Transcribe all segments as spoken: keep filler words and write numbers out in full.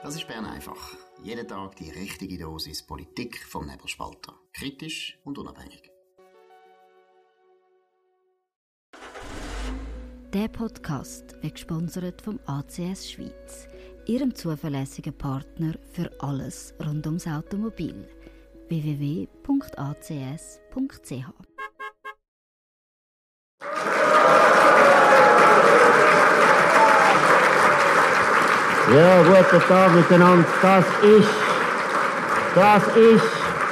Das ist Bern einfach. Jeden Tag die richtige Dosis Politik vom Nebelspalter. Kritisch und unabhängig. Der Podcast wird gesponsert vom A C S Schweiz, ihrem zuverlässigen Partner für alles rund ums Automobil. w w w punkt a c s punkt c h Ja, guten Tag miteinander. Das ist, das ist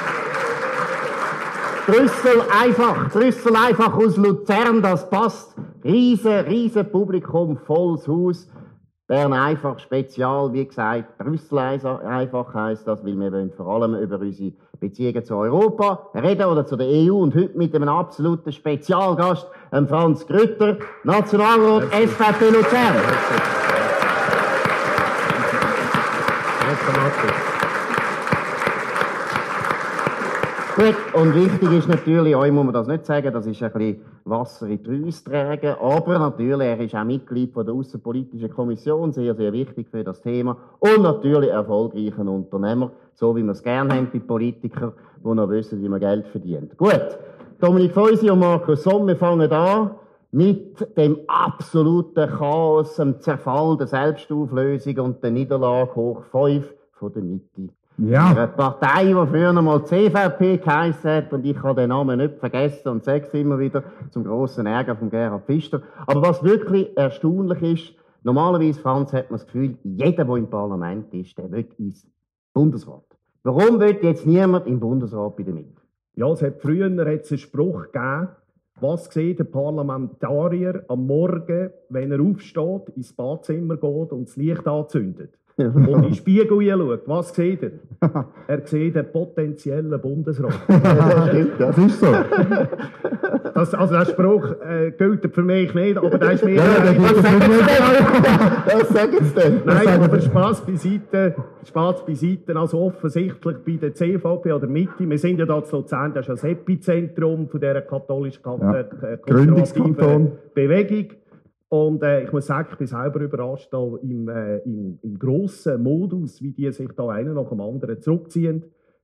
Brüssel einfach, Brüssel einfach aus Luzern, das passt. Riesen, riesen Publikum, volles Haus. Bern einfach Spezial, wie gesagt, Brüssel einfach heisst das, weil wir wollen vor allem über unsere Beziehungen zu Europa reden oder zu der E U und heute mit einem absoluten Spezialgast, ähm Franz Grütter, Nationalrat S V P Luzern. Gut, und wichtig ist natürlich, euch muss man das nicht sagen, das ist ein bisschen Wasser in die Rüsse tragen, aber natürlich, er ist auch Mitglied von der Aussenpolitischen Kommission, sehr, sehr wichtig für das Thema und natürlich erfolgreicher Unternehmer, so wie wir es gerne haben bei Politikern, die noch wissen, wie man Geld verdient. Gut, Dominik Feusi und Markus Somm, wir fangen an mit dem absoluten Chaos, dem Zerfall der Selbstauflösung und der Niederlage hoch fünf von der Mitte. Ja. Eine Partei, die früher mal C V P geheissen hat, und ich habe den Namen nicht vergessen und sage es immer wieder, zum grossen Ärger von Gerhard Pfister. Aber was wirklich erstaunlich ist, normalerweise, Franz, hat man das Gefühl, jeder, der im Parlament ist, der will ins Bundesrat. Warum will jetzt niemand im Bundesrat bei der Mitte? Ja, es hat früher hat's einen Spruch gegeben, was sieht der Parlamentarier am Morgen, wenn er aufsteht, ins Badzimmer geht und das Licht anzündet. Und in den Spiegel schaut, was sieht er? Er sieht einen potenziellen Bundesrat. Ja, stimmt, das ist so. Das, also der Spruch äh, gilt für mich nicht, aber der ist mir... Ja, das was sagen Sie denn? Nein, aber Spass beiseite, Spass beiseite, also offensichtlich bei der C V P oder Mitte, wir sind ja da zu Luzern, das ist das Epizentrum von dieser katholischen ja. äh, Gründungskanton Bewegung. Und äh, ich muss sagen, ich bin selber überrascht da im, äh, im, im grossen Modus, wie die sich da einer nach dem anderen zurückziehen.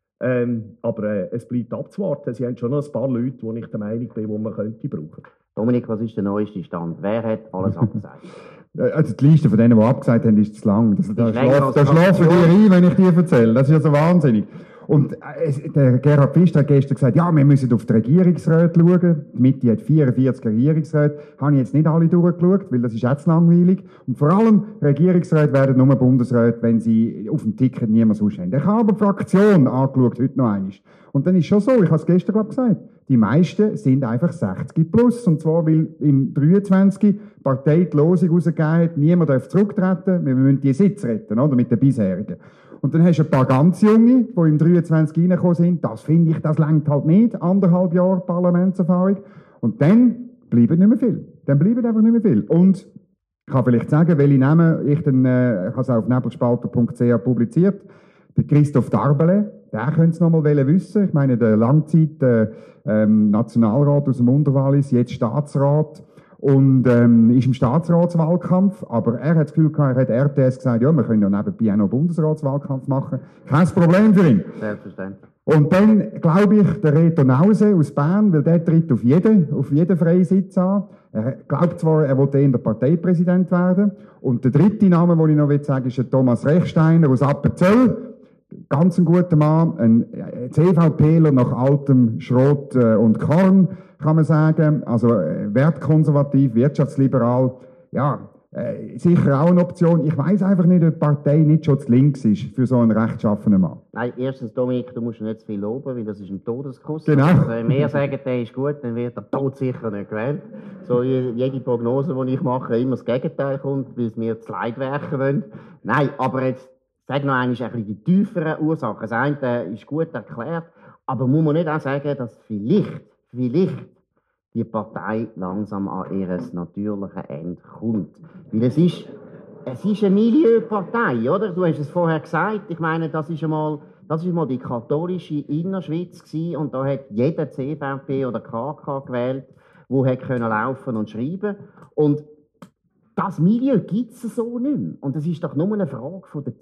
Ähm, aber äh, es bleibt abzuwarten. Sie haben schon noch ein paar Leute, die ich der Meinung bin, die man könnte brauchen. Dominik, was ist der neueste Stand? Wer hat alles abgesagt? Also die Liste von denen, die abgesagt haben, ist zu lang. Das, da schlafen die ein, wenn ich dir erzähle. Das ist ja so wahnsinnig. Und äh, der Gerhard Pfister hat gestern gesagt, ja, wir müssen auf die Regierungsräte schauen. Die Mitte hat vierundvierzig Regierungsräte. Habe ich jetzt nicht alle durchgeschaut, weil das ist jetzt langweilig. Und vor allem, Regierungsräte werden nur Bundesräte, wenn sie auf dem Ticket niemand sonst haben. Ich habe aber die Fraktion angeschaut, heute noch einmal. Und dann ist schon so, ich habe es gestern glaube gesagt, die meisten sind einfach sechzig plus. Und zwar, weil im dreiundzwanzig die Partei die Losung rausgegeben hat, niemand darf zurücktreten, wir müssen die Sitze retten, oder, mit den bisherigen. Und dann hast du ein paar ganz Junge, die im dreiundzwanzig reingekommen sind. Das finde ich, das reicht halt nicht. Anderthalb Jahre Parlamentserfahrung. Und dann bleiben nicht mehr viel. Dann bleiben einfach nicht mehr viel. Und ich kann vielleicht sagen, welche Namen ich dann, äh, ich habe es auf nebelspalter punkt c h publiziert. Der Christoph Darbele, der könnte es noch mal wissen. Ich meine, der Langzeit äh, ähm, Nationalrat aus dem Unterwallis, jetzt Staatsrat. Und ähm, ist im Staatsratswahlkampf, aber er hat das Gefühl gehabt, er hat R T S gesagt, ja, wir können ja nebenbei auch noch Bundesratswahlkampf machen. Kein Problem für ihn. Selbstverständlich. Und dann glaube ich, der Reto Nause aus Bern, weil der tritt auf jeden, auf jeden Freisitz an. Er glaubt zwar, er wollte der Parteipräsident werden. Und der dritte Name, den ich noch sagen will, ist der Thomas Rechsteiner aus Appenzell. Ganz ein guter Mann, ein CVPler nach altem Schrot und Korn, kann man sagen. Also äh, wertkonservativ, wirtschaftsliberal. Ja, äh, sicher auch eine Option. Ich weiss einfach nicht, ob die Partei nicht schon zu links ist für so einen rechtschaffenen Mann. Nein, erstens, Dominik, du musst nicht zu viel loben, weil das ist ein Todeskuss. Genau. Also, wenn wir sagen, der ist gut, dann wird er todsicher nicht gewählt. So jede Prognose, die ich mache, immer das Gegenteil kommt, weil es mir zu Leid werken wollen. Nein, aber jetzt sag noch einmal ein bisschen die tieferen Ursachen. Das eine ist gut erklärt, aber muss man nicht auch sagen, dass vielleicht, vielleicht die Partei langsam an ihr natürliches Ende kommt. Weil es ist, es ist eine Milieupartei, oder? Du hast es vorher gesagt. Ich meine, das ist einmal, das ist einmal die katholische Innerschweiz gewesen, und da hat jeder C V P oder K K gewählt, wo hat können laufen und schreiben. Und das Milieu gibt es so nicht mehr. Und es ist doch nur eine Frage von der Zeit,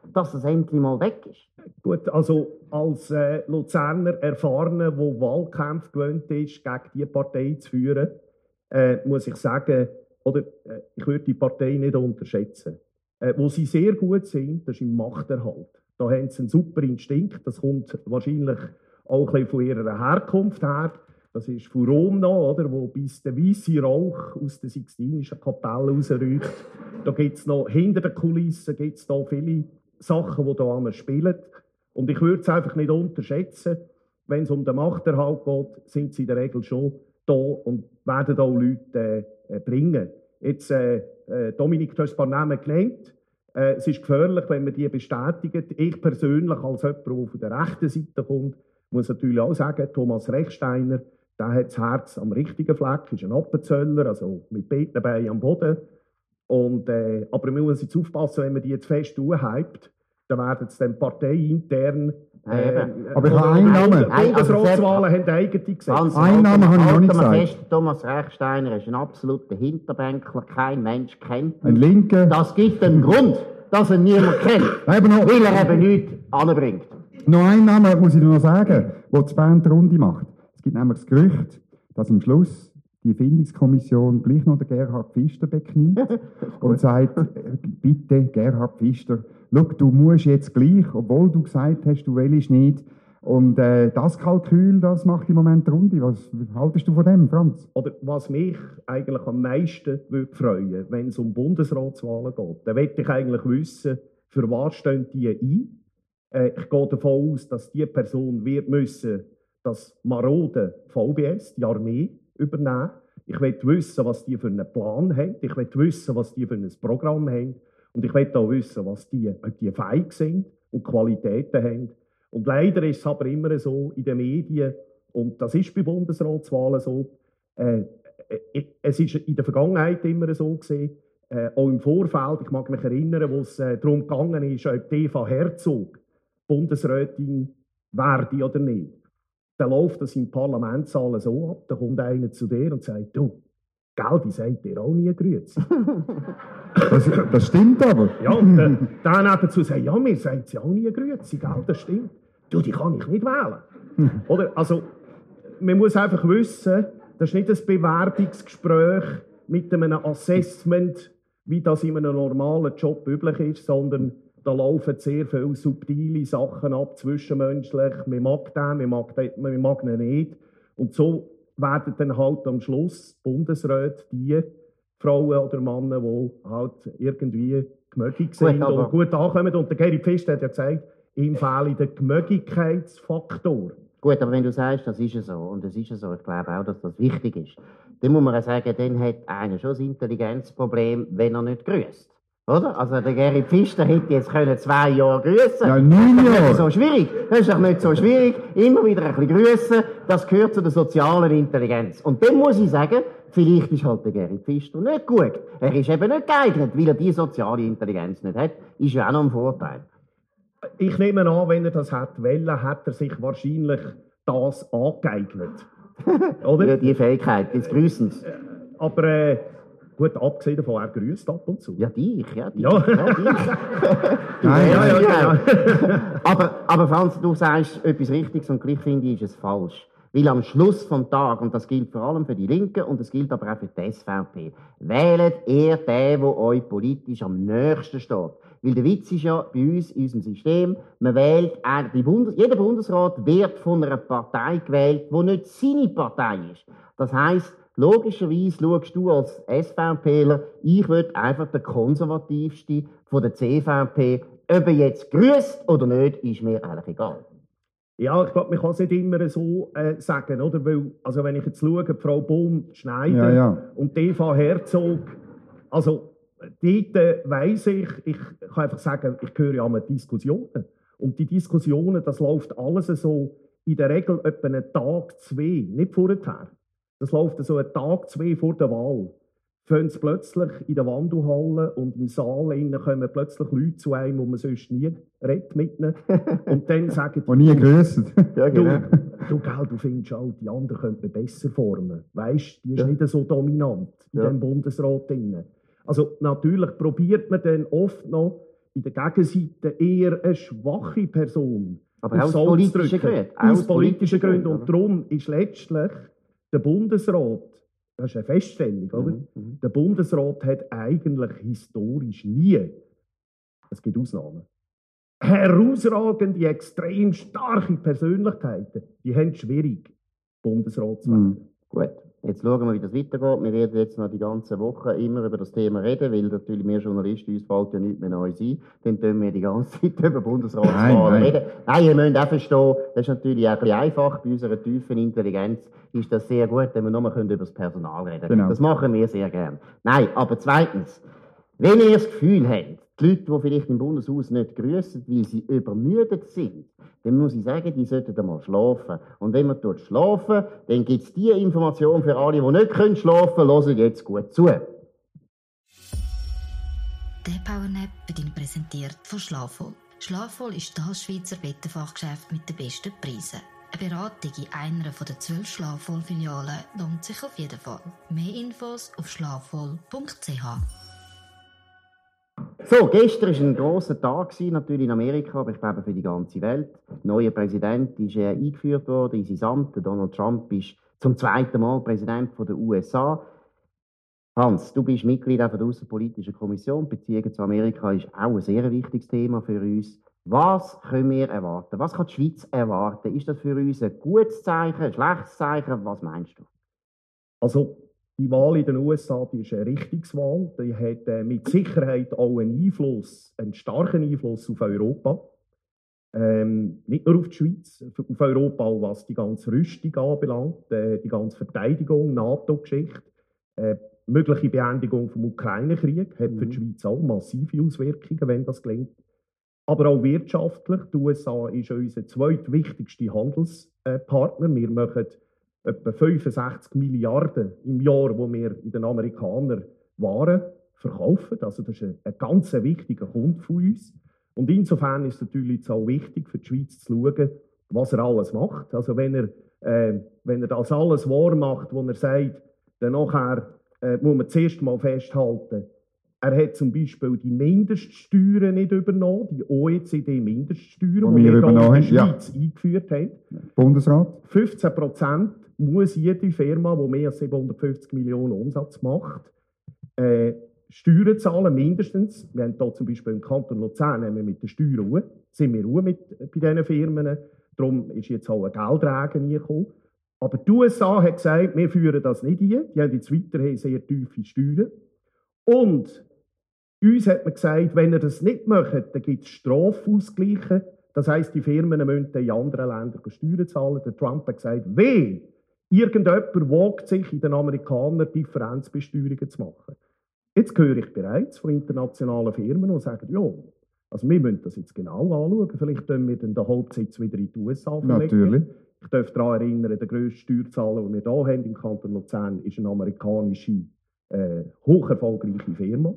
dass das endlich mal weg ist? Gut, also als äh, Luzerner Erfahrener, der Wahlkämpfe gewöhnt ist, gegen diese Partei zu führen, äh, muss ich sagen, oder, äh, ich würde die Partei nicht unterschätzen. Äh, wo sie sehr gut sind, das ist im Machterhalt. Da haben sie einen super Instinkt, das kommt wahrscheinlich auch ein bisschen von ihrer Herkunft her. Das ist von Rom noch, oder, wo bis der weisse Rauch aus der Sixtinischen Kapelle rausriecht. Da gibt es noch, hinter den Kulissen gibt's da viele Sachen, die da einmal spielen. Und ich würde es einfach nicht unterschätzen. Wenn es um den Machterhalt geht, sind sie in der Regel schon da und werden auch Leute äh, bringen. Jetzt, äh, äh, Dominik, du hast ein paar Namen genannt. Äh, es ist gefährlich, wenn man die bestätigt. Ich persönlich, als jemand, der von der rechten Seite kommt, muss natürlich auch sagen, Thomas Rechsteiner, der hat das Herz am richtigen Fleck, ist ein Appenzöller, also mit beiden Beinen am Boden. Und, äh, aber man muss jetzt aufpassen, wenn man die jetzt fest hypt, dann werden es dann parteiintern. Äh, aber ich habe einen Namen. Bundesratswahlen haben eigene Gesetze. Einen Namen habe ich noch nicht gesagt. Fest, Thomas Rechsteiner ist ein absoluter Hinterbänkler, kein Mensch kennt ihn. Ein Linker. Das gibt einen Grund, dass ihn niemand kennt, weil er eben nichts anbringt. Noch einen Namen muss ich noch sagen, der die Band die Runde macht. Es gibt nämlich das Gerücht, dass am Schluss die Findungskommission gleich noch den Gerhard Pfister bekniet und sagt, bitte Gerhard Pfister, schau, du musst jetzt gleich, obwohl du gesagt hast, du willst nicht. Und äh, das Kalkül, das macht im Moment die Runde. Was haltest du von dem, Franz? Oder was mich eigentlich am meisten würde freuen, wenn es um Bundesratswahlen geht, dann möchte ich eigentlich wissen, für was stehen die ein. Äh, ich gehe davon aus, dass die Person wird müssen das marode V B S, die Armee, übernehmen. Ich will wissen, was die für einen Plan haben. Ich will wissen, was die für ein Programm haben. Und ich will auch wissen, was die, ob die fähig sind und Qualitäten haben. Und leider ist es aber immer so in den Medien, und das ist bei Bundesratswahlen so, äh, äh, es ist in der Vergangenheit immer so gewesen, äh, auch im Vorfeld, ich mag mich erinnern, wo es äh, darum gegangen ist, ob Eva Herzog Bundesrätin werde oder nicht. Dann läuft das im Parlamentssaal so ab, da kommt einer zu dir und sagt, du, gell, die sagt dir auch nie Grüezi. Das, das stimmt aber. Ja, und äh, dann dazu sagt, ja, mir sagt sie auch nie Grüezi, gell, das stimmt. Du, die kann ich nicht wählen. Oder, also, man muss einfach wissen, das ist nicht ein Bewerbungsgespräch mit einem Assessment, wie das in einem normalen Job üblich ist, sondern da laufen sehr viele subtile Sachen ab, zwischenmenschlich. Man mag den, man mag, den, man mag ihn nicht. Und so werden dann halt am Schluss Bundesräte die Frauen oder Männer, die halt irgendwie gemögig sind gut, und gut ankommen. Und der Geri Pfister hat ja gesagt, ihm fehle der Gemögigkeitsfaktor. Gut, aber wenn du sagst, das ist so, und das ist so, ich glaube auch, dass das wichtig ist, dann muss man ja sagen, dann hat einer schon ein Intelligenzproblem, wenn er nicht grüßt. Oder? Also der Geri Pfister hätte jetzt können zwei Jahre grüßen. Ja, neun Das ist Jahre. nicht so schwierig. Das ist doch nicht so schwierig. Immer wieder ein bisschen grüßen, das gehört zu der sozialen Intelligenz. Und dann muss ich sagen, vielleicht ist halt der Geri Pfister nicht gut. Er ist eben nicht geeignet, weil er die soziale Intelligenz nicht hat. Ist ja auch noch ein Vorteil. Ich nehme an, wenn er das hat wollen, hat er sich wahrscheinlich das angeeignet. Oder? Ja, die Fähigkeit des Grüßens. Aber äh, gut, abgesehen davon, er grüßt ab und zu. Ja, dich, ja, dich. Ja. ja, dich. Nein, ja, ja, ja, ja. aber, aber Franz, du sagst etwas Richtiges und gleich finde ich, ist es falsch. Weil am Schluss vom Tag, und das gilt vor allem für die Linken und das gilt aber auch für die S V P, wählt ihr den, der euch politisch am nächsten steht. Weil der Witz ist ja bei uns, in unserem System, man wählt, die Bundes jeder Bundesrat wird von einer Partei gewählt, die nicht seine Partei ist. Das heisst, logischerweise schaust du als SVPler, ich will einfach der konservativste von der C V P. Ob er jetzt grüßt oder nicht, ist mir eigentlich egal. Ja, ich glaube, man kann es nicht immer so äh, sagen, oder? Weil, also wenn ich jetzt schaue, Frau Bohm-Schneider Ja, ja. und Eva Herzog, also dort äh, weiss ich, ich kann einfach sagen, ich höre ja an Diskussionen. Und die Diskussionen, das läuft alles so in der Regel etwa einen Tag, zwei, nicht vorher. Das läuft so einen Tag, zwei vor der Wahl. Fangen sie plötzlich in der Wandelhalle und im Saal innen kommen plötzlich Leute zu einem, wo man sonst nie redet mit ihnen. Und dann sagen Und nie grüßt. Ja, du, genau. du, gell, du findest auch, die anderen könnten besser formen. Weisst, die ist Ja. nicht so dominant in Ja. dem Bundesrat drin. Also natürlich probiert man dann oft noch in der Gegenseite eher eine schwache Person. Aber aus politischen Gründen. Aus politischen Gründen. Und darum ist letztlich der Bundesrat, das ist eine Feststellung, oder? Mhm. Der Bundesrat hat eigentlich historisch nie, es gibt Ausnahmen, herausragende, extrem starke Persönlichkeiten, die haben es schwierig, Bundesrat zu werden. Mhm. Gut, jetzt schauen wir, wie das weitergeht. Wir werden jetzt noch die ganze Woche immer über das Thema reden, weil natürlich wir Journalisten, uns fällt ja nichts mehr Neues ein. Dann tun wir die ganze Zeit über Bundesratswahlen reden. Nein, ihr müsst auch verstehen, das ist natürlich auch ein bisschen einfach. Bei unserer tiefen Intelligenz ist das sehr gut, wenn wir nur über das Personal reden können. Genau. Das machen wir sehr gern. Nein, aber zweitens, wenn ihr das Gefühl habt, die Leute, die vielleicht im Bundeshaus nicht grüssen, weil sie übermüdet sind, dann muss ich sagen, die sollten einmal schlafen. Und wenn man dort schlafen, dann gibt es die Information für alle, die nicht können schlafen können. Hören jetzt gut zu. Der Powernap wird Ihnen präsentiert von Schlafvoll. Schlafvoll ist das Schweizer Bettenfachgeschäft mit den besten Preisen. Eine Beratung in einer der zwölf Schlafvoll-Filialen lohnt sich auf jeden Fall. Mehr Infos auf schlafvoll punkt c h. So, gestern war ein grosser Tag, natürlich in Amerika, aber ich glaube für die ganze Welt. Der neue Präsident ist äh, eingeführt worden in sein Amt. Donald Trump ist zum zweiten Mal Präsident der U S A. Hans, du bist Mitglied auch der Außenpolitischen Kommission. Beziehungen zu Amerika ist auch ein sehr wichtiges Thema für uns. Was können wir erwarten? Was kann die Schweiz erwarten? Ist das für uns ein gutes Zeichen, ein schlechtes Zeichen? Was meinst du? Also, die Wahl in den U S A, die ist eine Richtungswahl. Die hat äh, mit Sicherheit auch einen Einfluss, einen starken Einfluss auf Europa. Ähm, nicht nur auf die Schweiz, auf Europa auch, was die ganze Rüstung anbelangt, äh, die ganze Verteidigung, NATO-Geschichte, äh, mögliche Beendigung vom Ukraine-Krieg hat mhm. für die Schweiz auch massive Auswirkungen, wenn das gelingt. Aber auch wirtschaftlich. Die U S A ist unser zweitwichtigster Handelspartner. Wir machen etwa fünfundsechzig Milliarden im Jahr, wo wir in den Amerikanern Waren verkaufen. Also das ist ein, ein ganz wichtiger Kunde von uns. Und insofern ist es natürlich auch wichtig für die Schweiz zu schauen, was er alles macht. Also wenn er, äh, wenn er das alles wahr macht, was er sagt, dann nachher, äh, muss man zuerst mal festhalten, er hat zum Beispiel die Mindeststeuern nicht übernommen, die O E C D-Mindeststeuern, die wir, wir hier in der Schweiz ja. eingeführt haben. Bundesrat. fünfzehn Prozent muss jede Firma, die mehr als siebenhundertfünfzig Millionen Umsatz macht, äh, Steuern zahlen, mindestens. Wir haben hier zum Beispiel im Kanton Luzern haben wir mit den Steuern Ruhe, sind wir Ruhe mit, bei diesen Firmen. Darum ist jetzt auch ein Geldregen reingekommen. Aber die U S A hat gesagt, wir führen das nicht ein. Die haben jetzt weiterhin sehr tiefe Steuern. Und uns hat man gesagt, wenn ihr das nicht macht, dann gibt es Strafausgleiche. Das heisst, die Firmen müssen in anderen Ländern Steuern zahlen. Der Trump hat gesagt, weh, irgendjemand wagt sich in den Amerikanern Differenzbesteuerungen zu machen. Jetzt höre ich bereits von internationalen Firmen, die sagen, ja, also wir müssen das jetzt genau anschauen. Vielleicht können wir dann den Hauptsitz wieder in die U S A verlegen. Natürlich. Ich darf daran erinnern, der grösste Steuerzahler, den wir hier haben im Kanton Luzern, ist eine amerikanische, äh, hoch erfolgreiche Firma.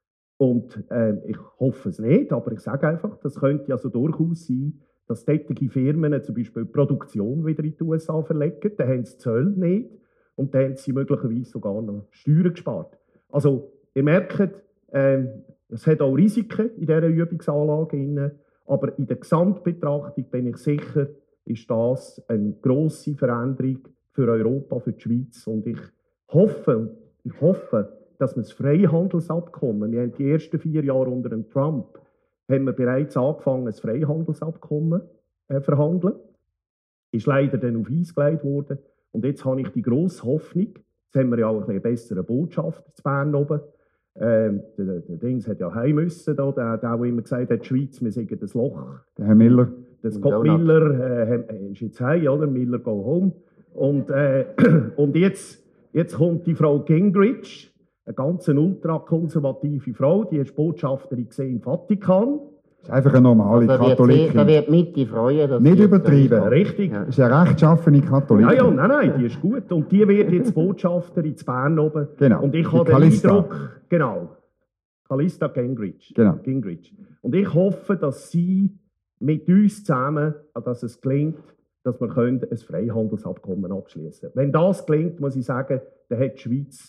Und äh, ich hoffe es nicht, aber ich sage einfach, das könnte also durchaus sein, dass solche Firmen zum Beispiel die Produktion wieder in die U S A verlegen. Dann haben sie Zölle nicht und dann haben sie möglicherweise sogar noch Steuern gespart. Also, ihr merkt, äh, es hat auch Risiken in dieser Übungsanlage, aber in der Gesamtbetrachtung bin ich sicher, ist das eine grosse Veränderung für Europa, für die Schweiz. Und ich hoffe, ich hoffe, dass wir das Freihandelsabkommen, wir haben die ersten vier Jahre unter dem Trump, haben wir bereits angefangen, ein Freihandelsabkommen zu äh, verhandeln. Ist leider dann auf Eis gelegt worden. Und jetzt habe ich die grosse Hoffnung, jetzt haben wir ja auch eine bessere Botschaft zu Bern oben. Ähm, der, der Dings hat ja heim müssen, da, der, der, der immer gesagt hat, die Schweiz, wir sind das Loch. Der Herr Miller. Der Scott Miller äh, ist jetzt heim, oder? Miller go home. Und, äh, und jetzt, jetzt kommt die Frau Gingrich, eine ganz ultrakonservative Frau, die ist Botschafterin im Vatikan. Das ist einfach eine normale also Katholikin. Da wird Mitte freuen. Dass nicht übertrieben. Richtig. Das ist eine rechtschaffene Katholikin. Ja, ja, nein, nein, die ist gut. Und die wird jetzt Botschafterin in Bern oben. Genau. Und ich habe den Eindruck, genau, Callista Gingrich. Genau. Gingrich. Und ich hoffe, dass sie mit uns zusammen, dass es gelingt, dass wir ein Freihandelsabkommen abschließen können. Wenn das gelingt, muss ich sagen, dann hat die Schweiz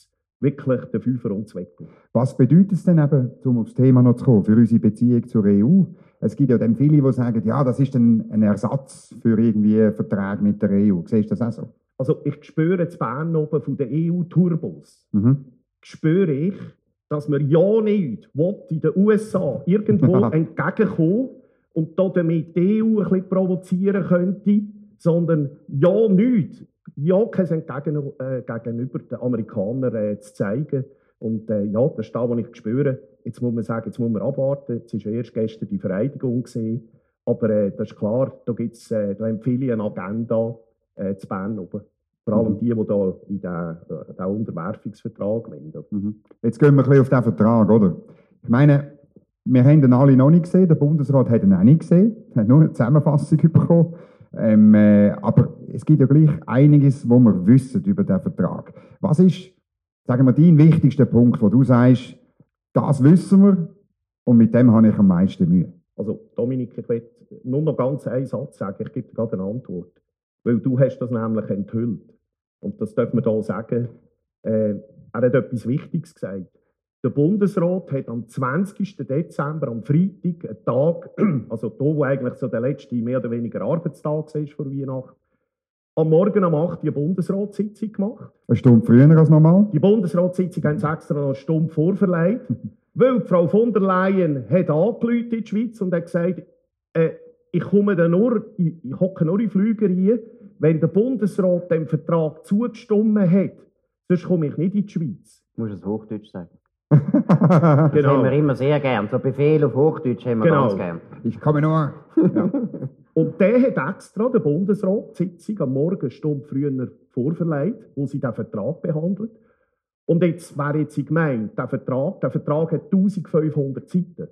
wirklich der Fünfer und Zweckel. Was bedeutet es denn eben, um aufs Thema noch zu kommen, für unsere Beziehung zur E U? Es gibt ja dann viele, die sagen, ja, das ist ein, ein Ersatz für irgendwie Verträge mit der E U. Siehst du das auch so? Also ich spüre in Bern oben von den E U-Turbos, Mhm. spüre ich, dass man ja nicht will, in den U S A irgendwo entgegenkommen und damit die E U ein bisschen provozieren könnte, sondern ja nicht, ja kein Entgegen, äh, gegenüber den Amerikanern äh, zu zeigen. Und äh, ja, das ist das, was ich spüre. Jetzt muss man sagen, jetzt muss man abwarten. Jetzt war ja erst gestern die Vereidigung gewesen. Aber äh, das ist klar, da, gibt's, äh, da haben viele eine Agenda äh, zu Bern oben. Vor allem die, die da in diesen äh, Unterwerfungsvertrag wollen. Mhm. Jetzt gehen wir ein bisschen auf diesen Vertrag, oder? Ich meine, wir haben ihn alle noch nicht gesehen, der Bundesrat hat ihn auch nicht gesehen, er hat nur eine Zusammenfassung bekommen. Ähm, äh, aber es gibt ja gleich einiges, was wir wissen über diesen Vertrag. Was ist, sagen wir, dein wichtigster Punkt, wo du sagst, das wissen wir und mit dem habe ich am meisten Mühe? Also Dominik, ich will nur noch ganz einen Satz sagen, ich gebe dir gerade eine Antwort. Weil du hast das nämlich enthüllt. Und das darf man hier sagen. Äh, er hat etwas Wichtiges gesagt. Der Bundesrat hat am zwanzigsten Dezember, am Freitag, einen Tag, also da, wo eigentlich so der letzte mehr oder weniger Arbeitstag war vor Weihnachten, am Morgen um acht Uhr eine Bundesratssitzung gemacht. Eine Stunde früher als normal? Die Bundesratssitzung haben sie extra noch eine Stunde vorverleiht, weil die Frau von der Leyen hat angerufen in die Schweiz und hat gesagt, äh, ich komme dann nur, ich, ich hocke nur in Flüge, wenn der Bundesrat dem Vertrag zugestimmt hat, sonst komme ich nicht in die Schweiz. Du musst es Hochdeutsch sagen. Genau. Das haben wir immer sehr gern. So Befehl auf Hochdeutsch haben wir Genau. ganz gern. Ich komme nur. Ja. Und der hat extra der Bundesrat die Sitzung am Morgen eine Stunde früher vorverleiht, wo sie den Vertrag behandelt. Und jetzt wäre jetzt gemeint, der Vertrag, der Vertrag hat eintausendfünfhundert Seiten.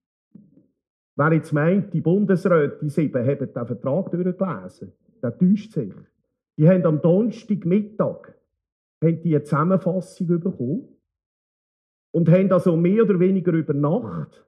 Wer jetzt meint, die Bundesräte, die sieben, haben den Vertrag durchgelesen, der täuscht sich. Die haben am Donnerstagmittag haben die eine Zusammenfassung bekommen und haben also mehr oder weniger über Nacht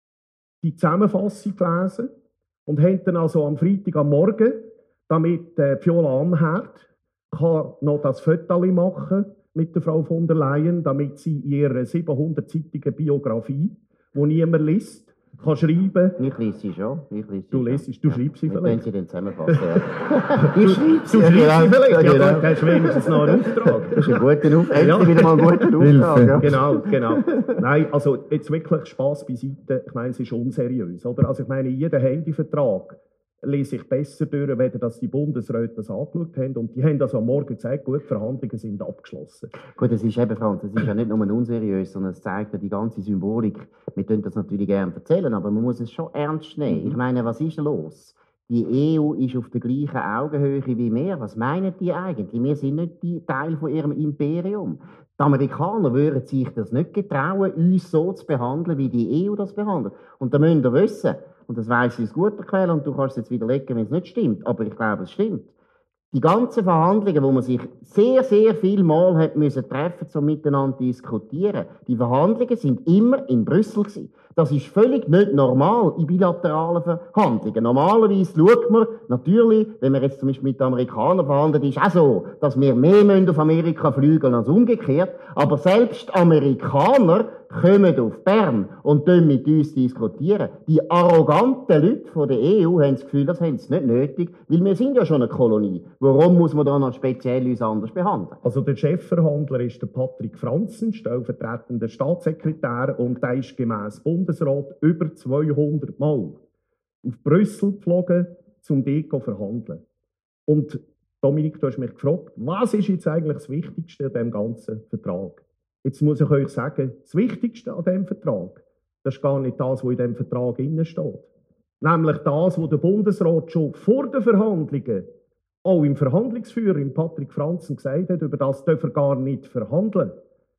die Zusammenfassung gelesen und haben dann also am Freitag am Morgen, damit äh, Viola Amherd kann noch das Foto machen mit der Frau von der Leyen, damit sie ihre siebenhundertseitigen Biografie, die niemand liest, kann schreiben. Ich lese sie schon. Ich lese sie Du schon. lesest, du schreibst sie Wir vielleicht. können sie dann zusammenfassen. Ja. Ich schreibe Du schreibst sie vielleicht, ja, genau. dann hast du wenigstens noch einen Auftrag. Das ist ein guter Auftrag. Ja. Endlich wieder mal ein guter Auftrag. Ja. Genau, genau. Nein, also jetzt wirklich Spass beiseite. Ich meine, es ist unseriös, oder? Also ich meine, jeden Handyvertrag lese ich besser durch, weder dass die Bundesräte das angeschaut haben. Und die haben also am Morgen gesagt, gut, die Verhandlungen sind abgeschlossen. Gut, das ist eben, Franz, das ist ja nicht nur unseriös, sondern es zeigt ja die ganze Symbolik. Wir können das natürlich gerne erzählen, aber man muss es schon ernst nehmen. Ich meine, was ist los? Die E U ist auf der gleichen Augenhöhe wie wir. Was meinen die eigentlich? Wir sind nicht die Teil von ihrem Imperium. Die Amerikaner würden sich das nicht getrauen, uns so zu behandeln, wie die E U das behandelt. Und da müsst ihr wissen, und das weiss ich aus guter Quelle, und du kannst es jetzt widerlegen, wenn es nicht stimmt, aber ich glaube, es stimmt. Die ganzen Verhandlungen, wo man sich sehr, sehr viel Mal hat müssen treffen, um miteinander zu diskutieren, die Verhandlungen sind immer in Brüssel gewesen. Das ist völlig nicht normal in bilateralen Verhandlungen. Normalerweise schaut man natürlich, wenn man jetzt zum Beispiel mit den Amerikanern verhandelt, ist auch so, dass wir mehr auf Amerika fliegen als umgekehrt. Aber selbst Amerikaner kommen auf Bern und können mit uns diskutieren. Die arroganten Leute von der E U haben das Gefühl, das haben sie nicht nötig, weil wir sind ja schon eine Kolonie. Warum muss man da noch speziell uns anders behandeln? Also der Chefverhandler ist der Patrick Franzen, stellvertretender Staatssekretär, und der ist gemäss Bundesrat über zweihundert Mal auf Brüssel geflogen, um dort zu verhandeln. Und Dominik, du hast mich gefragt, was ist jetzt eigentlich das Wichtigste an diesem ganzen Vertrag? Jetzt muss ich euch sagen, das Wichtigste an diesem Vertrag, das ist gar nicht das, was in diesem Vertrag drin steht. Nämlich das, was der Bundesrat schon vor den Verhandlungen, auch im Verhandlungsführer, im Patrick Franzen, gesagt hat, über das dürfen wir gar nicht verhandeln.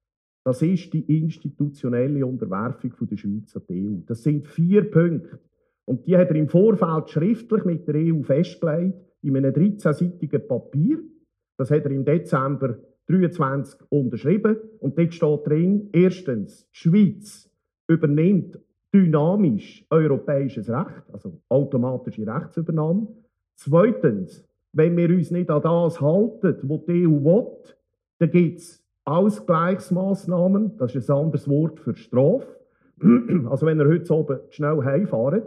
Das ist die institutionelle Unterwerfung von der Schweiz an die E U. Das sind vier Punkte. Und die hat er im Vorfeld schriftlich mit der E U festgelegt, in einem dreizehnseitigen Papier. Das hat er im Dezember dreiundzwanzig unterschrieben. Und dort steht drin, erstens, die Schweiz übernimmt dynamisch europäisches Recht, also automatische Rechtsübernahme. Zweitens, wenn wir uns nicht an das halten, was die E U will, dann gibt es Ausgleichsmaßnahmen, das ist ein anderes Wort für Strafe. Also wenn ihr heute oben schnell heimfahrt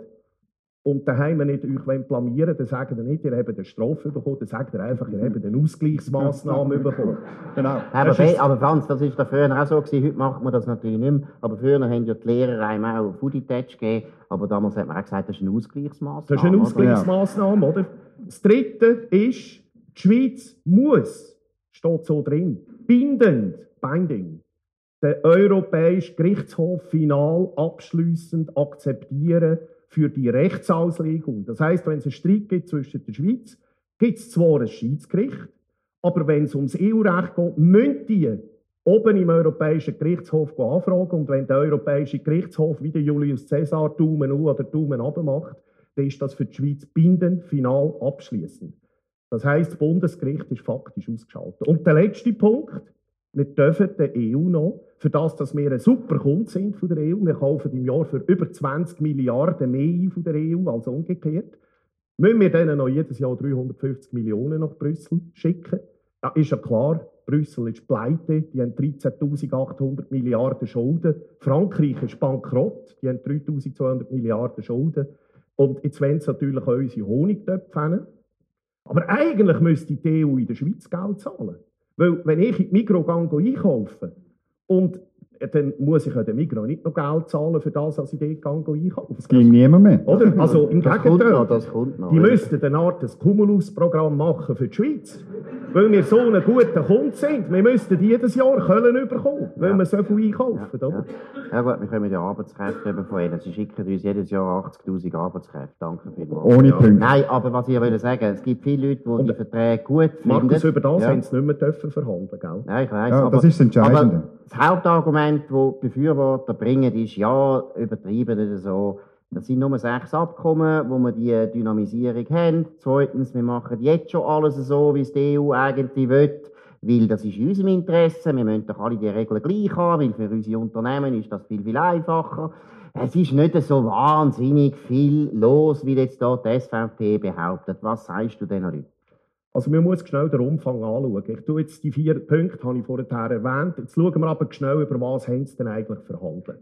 und daheim nicht euch blamieren, dann sagt ihr nicht, ihr habt eine Strafe bekommen, dann sagt ihr einfach, ihr habt eine Ausgleichsmaßnahme bekommen. Genau. Aber, das aber Franz, das war früher auch so gewesen, heute macht man das natürlich nicht mehr, aber früher haben ja die Lehrer einem auch Foodie-Touch gegeben, aber damals hat man auch gesagt, das ist eine Ausgleichsmaßnahme. Das ist eine Ausgleichsmaßnahme, oder? Das Dritte ist, die Schweiz muss, steht so drin, bindend, binding, den Europäischen Gerichtshof final abschliessend akzeptieren für die Rechtsauslegung. Das heisst, wenn es einen Streit gibt zwischen der Schweiz, gibt es zwar ein Schiedsgericht, aber wenn es ums E U-Recht geht, müssen die oben im Europäischen Gerichtshof anfragen. Und wenn der Europäische Gerichtshof wie der Julius Caesar Daumen hoch oder Daumen runter macht, dann ist das für die Schweiz bindend, final, abschliessend. Das heisst, das Bundesgericht ist faktisch ausgeschaltet. Und der letzte Punkt, wir dürfen der E U noch, für das, dass wir ein super Kunde sind von der E U, wir kaufen im Jahr für über zwanzig Milliarden mehr ein von der E U als umgekehrt, müssen wir denen noch jedes Jahr dreihundertfünfzig Millionen nach Brüssel schicken. Ja, ist ja klar, Brüssel ist pleite, die haben dreizehntausendachthundert Milliarden Schulden. Frankreich ist bankrott, die haben dreitausendzweihundert Milliarden Schulden. Und jetzt wollen sie natürlich auch unsere Honigtöpfe haben. Aber eigentlich müsste die E U in der Schweiz Geld zahlen. Weil, wenn ich in die Migros gehe, einkaufen und dann muss ich an den Migros nicht noch Geld zahlen für das, was ich dort gehe, einkaufen. Das ging niemand mehr. Oder? Also im das Gegenteil, noch, das kommt noch, die ja. müssten eine Art Cumulus-Programm machen für die Schweiz. Weil wir so ein guter Kunde sind. Wir müssten jedes Jahr Köln bekommen, weil ja. wir so viel einkaufen. Ja, oder? ja. ja gut, wir können ja Arbeitskräfte von ihnen. Sie schicken uns jedes Jahr achtzigtausend Arbeitskräfte. Danke vielmals. Ohne ja. Punkte. Nein, aber was ich will sagen, es gibt viele Leute, die Und die Verträge gut finden. Markus, über das ja. haben sie nicht mehr dürfen verhandeln, gell? Ja, ich weiss, ja, aber, das ist das Entscheidende. Aber das Hauptargument, das die Befürworter bringen, ist, ja, übertrieben oder so. Das sind nur sechs Abkommen, wo wir die Dynamisierung haben. Zweitens, wir machen jetzt schon alles so, wie es die E U eigentlich will, weil das ist in unserem Interesse. Wir müssen doch alle die Regeln gleich haben, weil für unsere Unternehmen ist das viel, viel einfacher. Es ist nicht so wahnsinnig viel los, wie jetzt hier die S V P behauptet. Was sagst du denn Leuten? Also man muss schnell den Umfang anschauen. Ich tue jetzt die vier Punkte, habe ich vorher erwähnt. Jetzt schauen wir aber schnell, über was haben sie denn eigentlich verhandelt.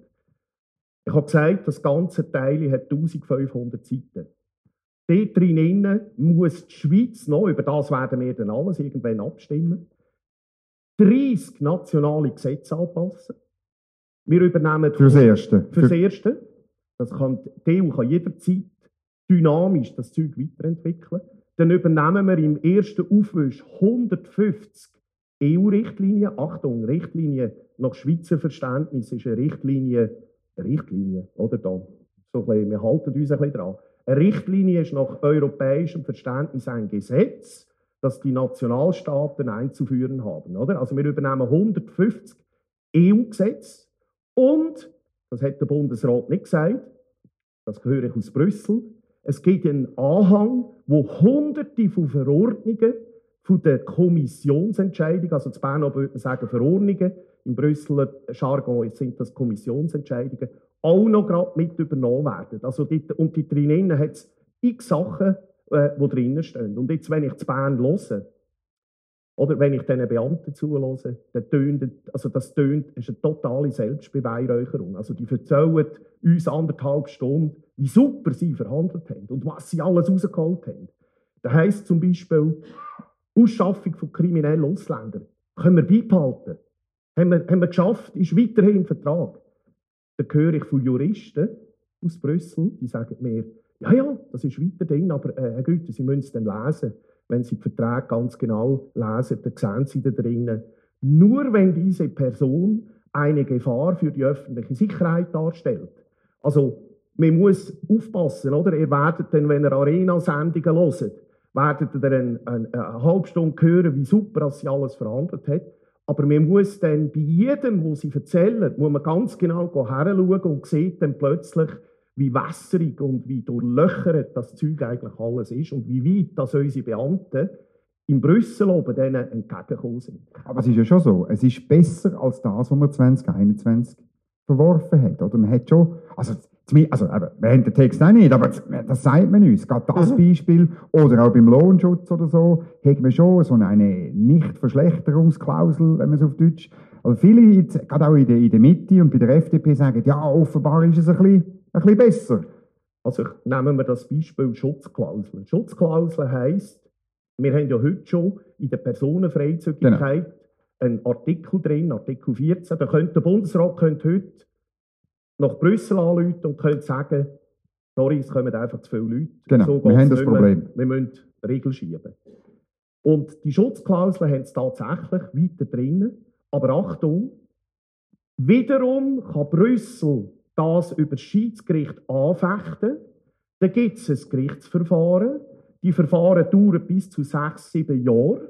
Ich habe gesagt, das ganze Teil hat eintausendfünfhundert Seiten. Dort drinnen muss die Schweiz noch, über das werden wir dann alles irgendwann abstimmen, dreissig nationale Gesetze anpassen. Wir übernehmen... Fürs Erste. Fürs Erste. Das kann, die E U kann jederzeit dynamisch das Zeug weiterentwickeln. Dann übernehmen wir im ersten Aufwisch hundertfünfzig E U-Richtlinien. Achtung, Richtlinie nach Schweizer Verständnis ist eine Richtlinie, eine Richtlinie, oder da? So ein bisschen, wir halten uns ein bisschen dran. Eine Richtlinie ist nach europäischem Verständnis ein Gesetz, das die Nationalstaaten einzuführen haben. Oder? Also wir übernehmen hundertfünfzig E U-Gesetze und, das hat der Bundesrat nicht gesagt, das höre ich aus Brüssel, es gibt einen Anhang, wo hunderte von Verordnungen von der Kommissionsentscheidung, also in Bern würde man sagen Verordnungen, im Brüsseler Jargon sind das Kommissionsentscheidungen, auch noch gerade mit übernommen werden. Also dort, und die drinnen hat es x Sachen, äh, die drinnen stehen. Und jetzt, wenn ich zu Bern höre, oder wenn ich diesen Beamten zuhöre, dann tönt, also das tönt, ist eine totale Selbstbeweihräucherung. Also die erzählen uns anderthalb Stunden, wie super sie verhandelt haben und was sie alles rausgeholt haben. Das heisst zum Beispiel, Ausschaffung von kriminellen Ausländern können wir beibehalten. Haben wir, haben wir geschafft, ist weiterhin im Vertrag. Da höre ich von Juristen aus Brüssel, die sagen mir, ja, ja, das ist weiter drin, aber äh, Herr Güter, Sie müssen es dann lesen. Wenn Sie die Verträge ganz genau lesen, dann sehen Sie da drinnen, nur wenn diese Person eine Gefahr für die öffentliche Sicherheit darstellt. Also, man muss aufpassen, oder? Ihr werdet dann, wenn ihr Arena-Sendungen hört, werdet ihr dann eine, eine halbe Stunde hören, wie super sie alles verhandelt hat. Aber man muss dann bei jedem, was sie erzählen, muss man ganz genau heranschauen und sieht dann plötzlich, wie wässerig und wie durchlöchert das Zeug eigentlich alles ist und wie weit das unsere Beamten in Brüssel oben denen entgegengekommen sind. Aber es ist ja schon so, es ist besser als das, was man zwanzig einundzwanzig verworfen hat. Oder man hat schon, also, also eben, wir haben den Text auch nicht, aber das sagt man uns. Gerade das Beispiel oder auch beim Lohnschutz oder so, hat man schon so eine Nicht-Verschlechterungsklausel, wenn man es auf Deutsch Also viele, jetzt, gerade auch in der, in der Mitte und bei der F D P, sagen, ja, offenbar ist es ein bisschen, ein bisschen besser. Also nehmen wir das Beispiel Schutzklausel. Schutzklausel heisst, wir haben ja heute schon in der Personenfreizügigkeit genau. einen Artikel drin, Artikel vierzehn, da könnte der Bundesrat könnte heute nach Brüssel anrufen und könnte sagen, sorry, es kommen einfach zu viele Leute. Genau, so wir haben das Problem. Mehr. Wir müssen Regeln schieben. Und die Schutzklauseln haben es tatsächlich weiter drin. Aber Achtung, wiederum kann Brüssel das über das Schiedsgericht anfechten. Dann gibt es ein Gerichtsverfahren. Die Verfahren dauern bis zu sechs, sieben Jahre.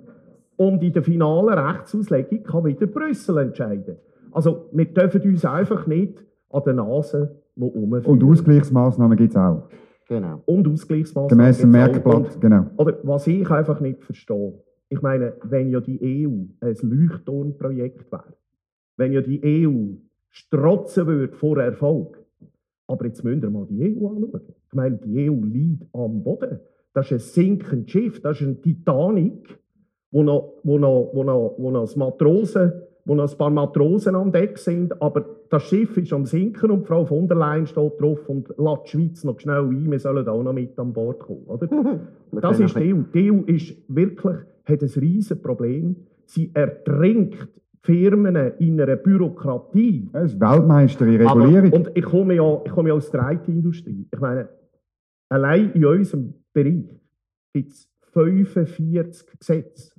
Und in der finalen Rechtsauslegung kann wieder Brüssel entscheiden. Also wir dürfen uns einfach nicht an der Nase herumführen. Und Ausgleichsmaßnahmen gibt es auch. Genau. Und Ausgleichsmaßnahmen. Gemäss dem Merkblatt, genau. Oder was ich einfach nicht verstehe, ich meine, wenn ja die E U ein Leuchtturmprojekt wäre, wenn ja die E U strotzen würde vor Erfolg, aber jetzt müsst ihr mal die E U anschauen. Ich meine, die E U liegt am Boden. Das ist ein sinkendes Schiff, das ist ein Titanic, wo noch, wo noch, wo noch, wo noch, Matrosen, wo noch ein paar Matrosen am Deck sind, aber das Schiff ist am Sinken und Frau von der Leyen steht drauf und lässt die Schweiz noch schnell ein, wir sollen auch noch mit an Bord kommen. Oder? Das ist die E U. Die E U ist wirklich, hat ein riesiges Problem. Sie ertrinkt Firmen in einer Bürokratie. Das ist Weltmeister in Regulierung. Aber, und ich komme ja, ich komme ja aus der I T-Industrie. Ich meine, allein in unserem Bereich gibt es fünfundvierzig Gesetze.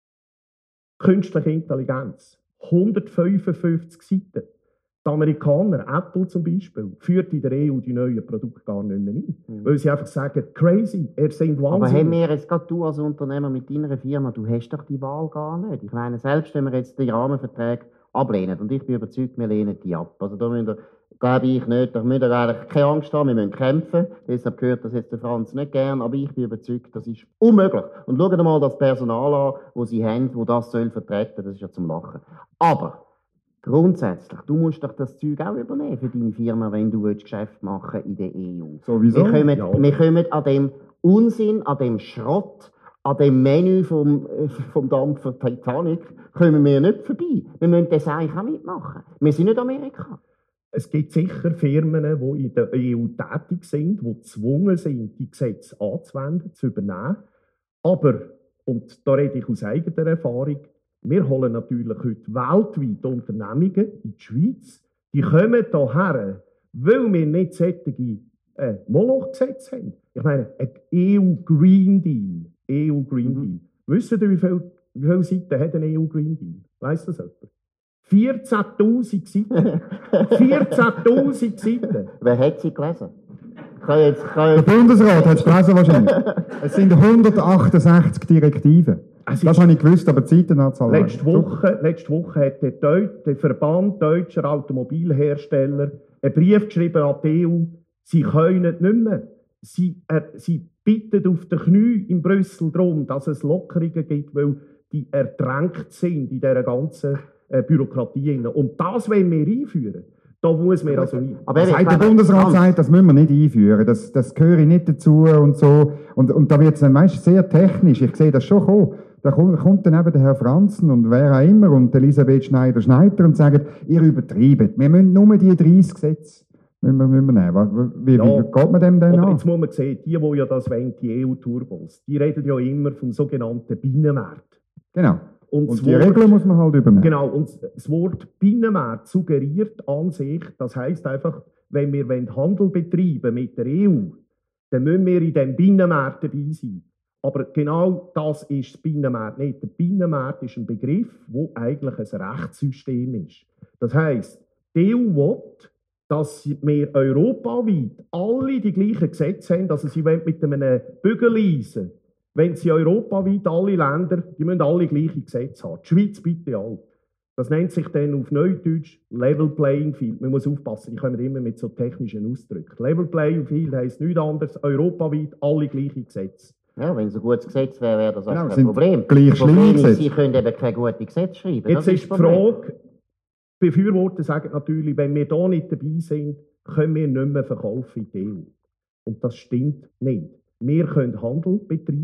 Künstliche Intelligenz. hundertfünfundfünfzig Seiten. Die Amerikaner, Apple zum Beispiel, führt in der E U die neuen Produkte gar nicht mehr ein. Mhm. Weil sie einfach sagen, crazy, er sind wahnsinnig. Aber haben wir jetzt gerade du als Unternehmer mit deiner Firma, du hast doch die Wahl gar nicht. Ich meine, selbst wenn wir jetzt die Rahmenverträge ablehnen, und ich bin überzeugt, wir lehnen die ab. Also da müssen wir, glaube ich nicht, da müssen wir eigentlich keine Angst haben, wir müssen kämpfen. Deshalb gehört das jetzt der Franz nicht gern, aber ich bin überzeugt, das ist unmöglich. Und schaut mal das Personal an, das sie haben, das das soll vertreten, das ist ja zum Lachen. Aber grundsätzlich, du musst doch das Zeug auch übernehmen für deine Firma, wenn du Geschäft machen in der E U. Sowieso. Wir kommen, ja. wir kommen an dem Unsinn, an dem Schrott, an dem Menü vom, vom Dampfer Titanic, kommen wir nicht vorbei. Wir müssen das eigentlich auch mitmachen. Wir sind nicht Amerika. Es gibt sicher Firmen, die in der E U tätig sind, die gezwungen sind, die Gesetze anzuwenden, zu übernehmen. Aber, und da rede ich aus eigener Erfahrung, wir holen natürlich heute weltweit Unternehmungen in die Schweiz. Die kommen hierher, weil wir nicht solche äh, Moloch-Gesetze haben. Ich meine, ein E U-Green Deal. E U-Green mhm. Deal. Wisst ihr, wie viele, wie viele Seiten hat ein E U-Green Deal? Weiss das jemand? vierzehntausend Seiten. vierzehntausend Seiten. Wer hat sie gelesen? Kann jetzt, kann jetzt Der Bundesrat hat es gelesen wahrscheinlich. Es sind hundertachtundsechzig Direktiven. Das habe ich gewusst, aber die Seitenanzahl. Letzte Woche, letzte Woche hat der, Deu der Verband Deutscher Automobilhersteller einen Brief geschrieben an die E U, sie können nicht mehr. Sie, äh, sie bitten auf den Knie in Brüssel darum, dass es Lockerungen gibt, weil die ertränkt sind in dieser ganzen äh, Bürokratie. Und das wollen wir einführen. Da muss man also nicht. Aber das sagt der Bundesrat sagt, das müssen wir nicht einführen. Das, das gehöre nicht dazu und so. Und, und da wird es dann meist sehr technisch. Ich sehe das schon kommen. Da kommt, kommt dann eben der Herr Franzen und wer auch immer und Elisabeth Schneider-Schneider und sagen, ihr übertreibt. Wir müssen nur die dreißig Gesetze müssen wir, müssen wir nehmen. Wie, ja, wie geht man dem denn an? Jetzt muss man sehen, die, die ja das wollen, die E U-Turbos, die reden ja immer vom sogenannten Binnenmarkt. Genau. Und, und die Wort, Regeln muss man halt übernehmen. Genau, und das Wort Binnenmarkt suggeriert an sich, das heisst einfach, wenn wir Handel betreiben mit der E U, dann müssen wir in diesem Binnenmarkt dabei sein. Aber genau das ist das Binnenmarkt nicht. Der Binnenmarkt ist ein Begriff, der eigentlich ein Rechtssystem ist. Das heisst, die E U will, dass wir europaweit alle die gleichen Gesetze haben, also sie wollen mit einem Bügeleisen, wenn sie europaweit alle Länder, die müssen alle gleiche Gesetze haben. Die Schweiz bitte auch. Das nennt sich dann auf Neudeutsch Level Playing Field. Man muss aufpassen, die kommen immer mit so technischen Ausdrücken. Level Playing Field heisst nichts anderes, europaweit alle gleiche Gesetze. Ja, wenn es ein gutes Gesetz wäre, wäre das auch genau, kein Problem. Gleich das Problem schlimm ist, sie können eben kein gutes Gesetz schreiben. Jetzt das ist die Frage, Befürworter sagen natürlich, wenn wir da nicht dabei sind, können wir nicht mehr verkaufen in die E U. Und das stimmt nicht. Wir können Handel betreiben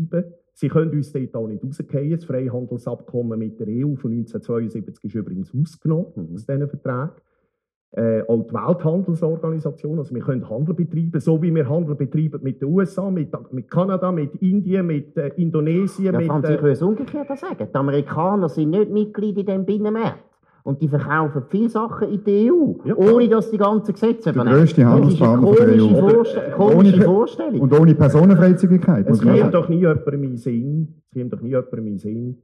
sie können uns dort auch nicht rausgehen. Das Freihandelsabkommen mit der E U von neunzehnhundertzweiundsiebzig ist übrigens ausgenommen mhm. aus diesen Verträgen. Äh, auch die Welthandelsorganisation, also wir können Handel betreiben, so wie wir Handel betreiben mit den U S A, mit, mit Kanada, mit Indien, mit äh, Indonesien. Ja, mit, Franz, äh, ich will es umgekehrt sagen. Die Amerikaner sind nicht Mitglied in diesem Binnenmarkt. Und die verkaufen viele Sachen in die E U, ja, ohne dass die ganzen Gesetze übernehmen. Der grösste Handelspartner der E U. Vorste komische ohne, Vorstellung. Und ohne Personenfreizügigkeit. Es käme doch nie jemandem in Sinn, es käme doch nie jemandem in Sinn,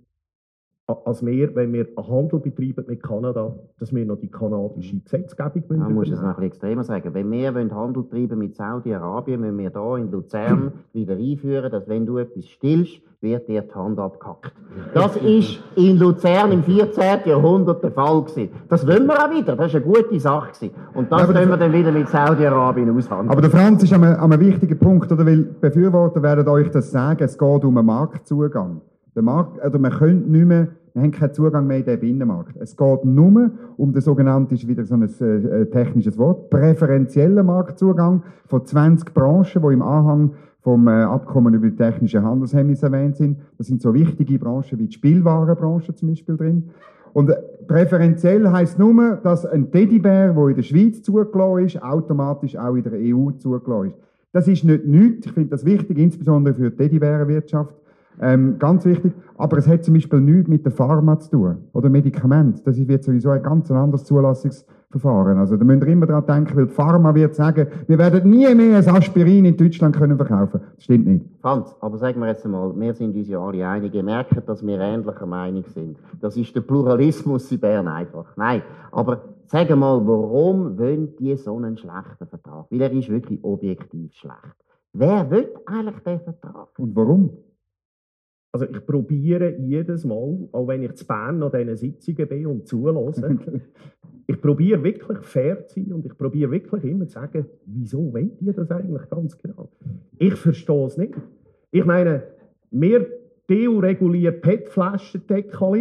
als wir, wenn wir einen Handel betreiben mit Kanada, dass wir noch die kanadische Gesetzgebung müssen. Man muss es noch ein bisschen extremer sagen. Wenn wir Handel betreiben mit Saudi-Arabien, müssen wir hier in Luzern wieder einführen, dass wenn du etwas stillst, wird dir die Hand abgehackt. Das ist in Luzern im vierzehnten Jahrhundert der Fall gewesen. Das wollen wir auch wieder. Das war eine gute Sache gewesen. Und das ja, wollen wir dann wieder mit Saudi-Arabien aushandeln. Aber der Franz ist an einem, an einem wichtigen Punkt, oder? Weil Befürworter werden euch das sagen, es geht um einen Marktzugang. Der Markt, oder man könnte nicht mehr, wir haben keinen Zugang mehr in den Binnenmarkt. Es geht nur um den sogenannten, ist wieder so ein äh, technisches Wort, präferentiellen Marktzugang von zwanzig Branchen, die im Anhang vom äh, Abkommen über die technischen Handelshemmnisse erwähnt sind. Das sind so wichtige Branchen wie die Spielwarenbranche zum Beispiel drin. Und äh, präferentiell heisst nur, dass ein Teddybär, der in der Schweiz zugelassen ist, automatisch auch in der E U zugelassen ist. Das ist nicht nichts. Ich finde das wichtig, insbesondere für die Teddybärenwirtschaft. Ähm, ganz wichtig, aber es hat zum Beispiel nichts mit der Pharma zu tun oder Medikament. Das wird sowieso ein ganz anderes Zulassungsverfahren. Also da müsst ihr immer daran denken, weil die Pharma wird sagen, wir werden nie mehr ein Aspirin in Deutschland können verkaufen. Das stimmt nicht. Franz, aber sagen wir jetzt einmal, wir sind uns ja alle einig, ihr merkt, dass wir ähnlicher Meinung sind. Das ist der Pluralismus in Bern einfach. Nein, aber sag mal, warum wollen die so einen schlechten Vertrag? Weil er ist wirklich objektiv schlecht. Wer will eigentlich den Vertrag? Und warum? Also ich probiere jedes Mal, auch wenn ich zu Bern an diesen Sitzungen bin und zulasse, ich probiere wirklich fair zu sein und ich probiere wirklich immer zu sagen, wieso wollt ihr das eigentlich ganz genau? Ich verstehe es nicht. Ich meine, wir, die E U reguliert P E T-Flaschendeckel,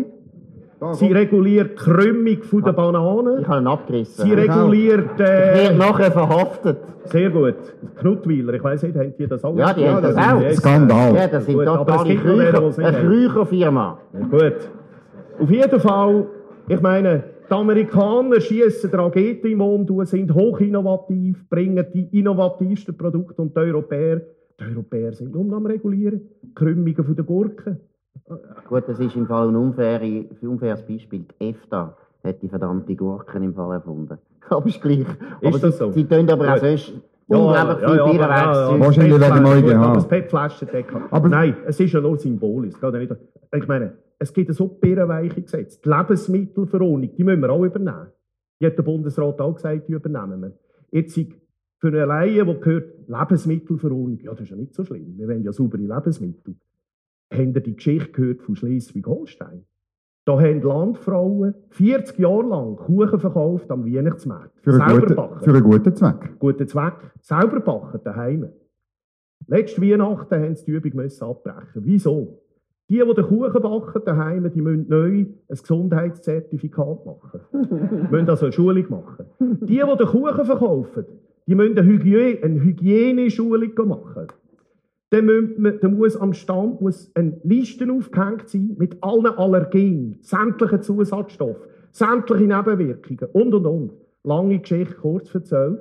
sie reguliert die Krümmung von der Bananen. Ich habe ihn abgerissen. Sie reguliert... Äh, ich werde nachher verhaftet. Sehr gut. Knutwiler, ich weiss nicht, haben die das auch? Ja, die haben das, das auch. Skandal. Ja, das sind totale Krücher. Eine Krücherfirma. Ja, gut. Auf jeden Fall, ich meine, die Amerikaner schiessen Raketen im Mond und sind hochinnovativ, bringen die innovativsten Produkte und die Europäer, die Europäer sind nur am Regulieren. Krümmungen von den Gurken. Gut, das ist im Fall ein unfaires, unfaires Beispiel. Die EFTA hat die verdammte Gurken im Fall erfunden. Aber ist gleich. Ist aber das sie, so? sie tun aber auch sonst ja, unglaublich ja, viel ja, Bierwerkszeug. Ja, wahrscheinlich wegen Morgen, ja. Das P E T-Flaschendeckel. Aber nein, es ist ja nur symbolisch. Ich meine, es gibt so birrenweiche Gesetze. Die Lebensmittelverordnung, die müssen wir auch übernehmen. Die hat der Bundesrat auch gesagt, die übernehmen wir. Jetzt für eine Laie, die gehört, Lebensmittelverordnung, ja, das ist ja nicht so schlimm. Wir wollen ja saubere Lebensmittel. Habt ihr die Geschichte gehört von Schleswig-Holstein? Da haben Landfrauen vierzig Jahre lang Kuchen verkauft am Weihnachtsmarkt. Für einen, guten, für einen guten Zweck. Guten Zweck. Selber backen, daheim. Letzte Weihnachten haben sie die Übung müssen abbrechen. Wieso? Die, die den Kuchen backen daheim, die müssen neu ein Gesundheitszertifikat machen. Die müssen also eine Schulung machen. Die, die den Kuchen verkaufen, die müssen eine, Hygiene, eine Hygieneschulung machen. Dann, man, dann muss am Stand muss eine Liste aufgehängt sein mit allen Allergenen, sämtlichen Zusatzstoffen, sämtlichen Nebenwirkungen und und und. Lange Geschichte kurz erzählt.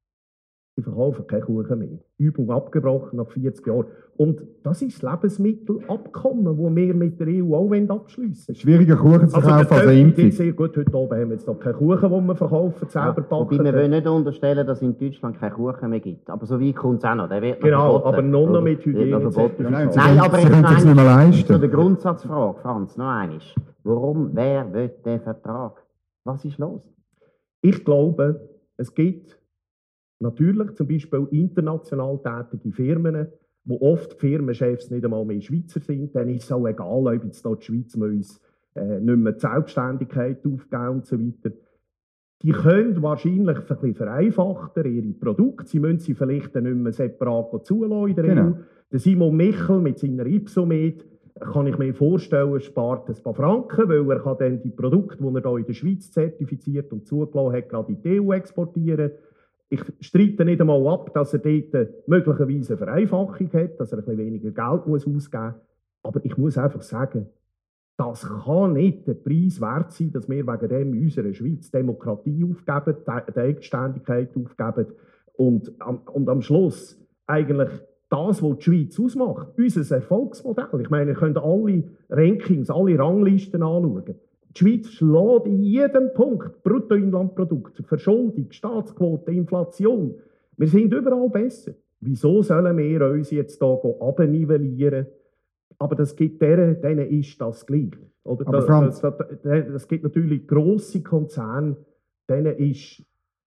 Die verkaufen keine Kuchen mehr. Übung abgebrochen nach vierzig Jahren. Und das ist das Lebensmittelabkommen, das wir mit der E U auch abschliessen wollen. Schwieriger Kuchen zu kaufen also als eine Impfung. Sehr gut, heute oben haben wir jetzt noch keinen Kuchen, den wir verkaufen, selber ja, backen. Wir wollen nicht unterstellen, dass es in Deutschland keinen Kuchen mehr gibt. Aber so weit kommt es auch noch. Der wird noch genau, verboten. aber nur noch mit Hygiene. Ja, nein, nein, aber Sie können es nicht mehr leisten. Zu der Grundsatzfrage, Franz, noch einmal. Warum, wer will den Vertrag? Was ist los? Ich glaube, es gibt natürlich zum Beispiel international tätige Firmen, wo oft die Firmenchefs nicht einmal mehr Schweizer sind. Dann ist es auch egal, ob jetzt da die Schweiz muss, äh, nicht mehr die Selbstständigkeit aufgeben und so weiter. Die können wahrscheinlich ein bisschen vereinfachter ihre Produkte. Sie müssen sie vielleicht nicht mehr separat zulassen in der genau. E U. Der Simon Michel mit seiner Ypsomed, kann ich mir vorstellen, spart ein paar Franken, weil er kann dann die Produkte, die er hier in der Schweiz zertifiziert und zugelassen hat, gerade in die E U exportieren. Ich streite nicht einmal ab, dass er dort möglicherweise eine Vereinfachung hat, dass er ein bisschen weniger Geld muss ausgeben muss. Aber ich muss einfach sagen, das kann nicht der Preis wert sein, dass wir wegen dem in unserer Schweiz Demokratie aufgeben, die Eigenständigkeit aufgeben und, und am Schluss eigentlich das, was die Schweiz ausmacht, unser Erfolgsmodell. Ich meine, ihr könnt alle Rankings, alle Ranglisten anschauen. Die Schweiz schlägt in jedem Punkt Bruttoinlandprodukt, Verschuldung, Staatsquote, Inflation. Wir sind überall besser. Wieso sollen wir uns jetzt hier abnivellieren? Aber das gibt denen, denen ist das gleich. Oder Aber das, Franz, das, das, das gibt natürlich grosse Konzerne, denen ist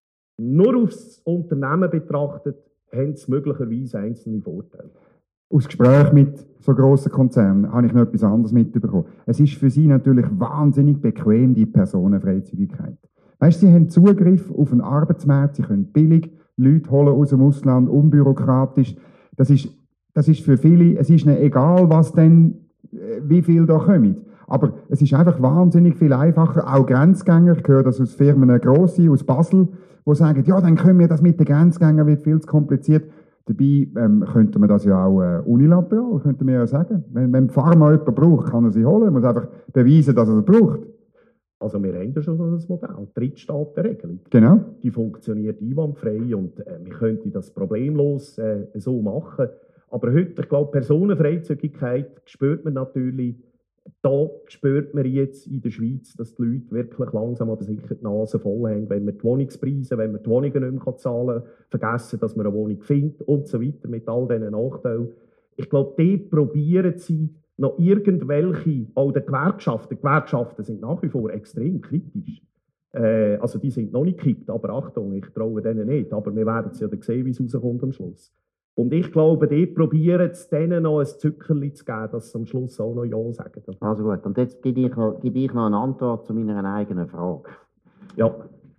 nur aufs Unternehmen betrachtet, haben sie möglicherweise einzelne Vorteile. aus Gesprächen mit so grossen Konzernen habe ich noch etwas anderes mitbekommen. Es ist für sie natürlich wahnsinnig bequem, die Personenfreizügigkeit. Weißt, sie haben Zugriff auf einen Arbeitsmarkt, sie können billig Leute holen aus dem Ausland, unbürokratisch. Das ist, das ist für viele, es ist ihnen egal, was denn, wie viel da kommen. Aber es ist einfach wahnsinnig viel einfacher, auch Grenzgänger, ich höre das aus Firmen grosse, aus Basel, die sagen, ja, dann können wir das mit den Grenzgängern, wird viel zu kompliziert. Dabei ähm, könnte man das ja auch äh, unilateral, könnte man ja sagen. Wenn, wenn Pharma jemanden braucht, kann er sie holen, er muss einfach beweisen, dass er es braucht. Also wir haben ja schon ein Modell, Drittstaatenregelung. Genau. Die funktioniert einwandfrei und äh, wir könnten das problemlos äh, so machen. Aber heute, ich glaube, Personenfreizügigkeit spürt man natürlich, da spürt man jetzt in der Schweiz, dass die Leute wirklich langsam aber sicher die Nase voll haben, wenn man die Wohnungspreise, wenn man die Wohnungen nicht mehr zahlen kann, vergessen, dass man eine Wohnung findet und so weiter, mit all diesen Nachteilen. Ich glaube, dort probieren sie noch irgendwelche, auch die Gewerkschaften, die Gewerkschaften sind nach wie vor extrem kritisch. Äh, also die sind noch nicht gekippt, aber Achtung, ich traue denen nicht. Aber wir werden es ja dann sehen, wie es rauskommt am Schluss. Und ich glaube, die probieren es denen noch ein Zückerchen zu geben, dass sie am Schluss auch noch Ja sagen. Also gut, und jetzt gebe ich noch, gebe ich noch eine Antwort zu meiner eigenen Frage. Ja.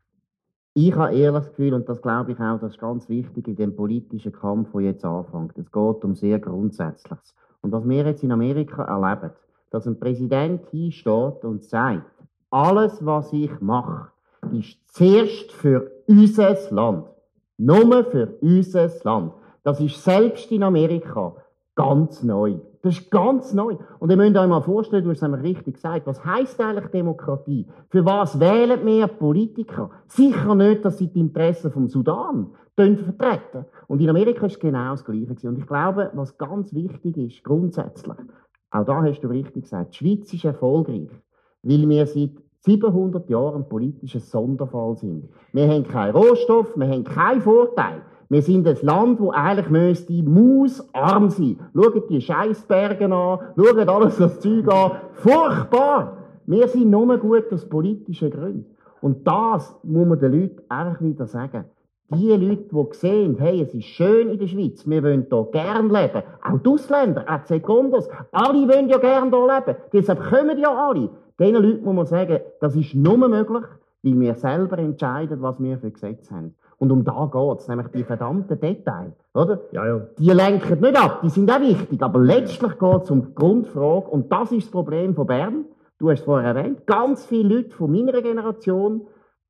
Ich habe ehrlich das Gefühl, und das glaube ich auch, das ist ganz wichtig in dem politischen Kampf, der jetzt anfängt. Es geht um sehr Grundsätzliches. Und was wir jetzt in Amerika erleben, dass ein Präsident hinsteht und sagt, alles, was ich mache, ist zuerst für unser Land. Nur für unser Land. Das ist selbst in Amerika ganz neu. Das ist ganz neu. Und ihr müsst euch mal vorstellen, du hast es richtig gesagt, was heisst eigentlich Demokratie? Für was wählen wir Politiker? Sicher nicht, dass sie die Interessen vom Sudan vertreten. Und in Amerika ist genau das Gleiche. Und ich glaube, was ganz wichtig ist, grundsätzlich, auch da hast du richtig gesagt, die Schweiz ist erfolgreich, weil wir seit siebenhundert Jahren ein politischer Sonderfall sind. Wir haben keinen Rohstoff, wir haben keinen Vorteil. Wir sind ein Land, das eigentlich müsste mausarm sein. Schaut die Scheissberge an, schaut alles das Zeug an. Furchtbar! Wir sind nur gut aus politischen Gründen. Und das muss man den Leuten eigentlich wieder sagen. Die Leute, die sehen, hey, es ist schön in der Schweiz, wir wollen hier gerne leben. Auch die Ausländer, auch die Sekundos, alle wollen ja gerne hier leben. Deshalb kommen ja alle. Diesen Leuten muss man sagen, das ist nur möglich, weil wir selber entscheiden, was wir für Gesetze haben. Und um da geht es, nämlich die verdammten Details, oder? Ja, ja. Die lenken nicht ab, die sind auch wichtig, aber letztlich geht es um die Grundfrage, und das ist das Problem von Bern. Du hast es vorher erwähnt, ganz viele Leute von meiner Generation,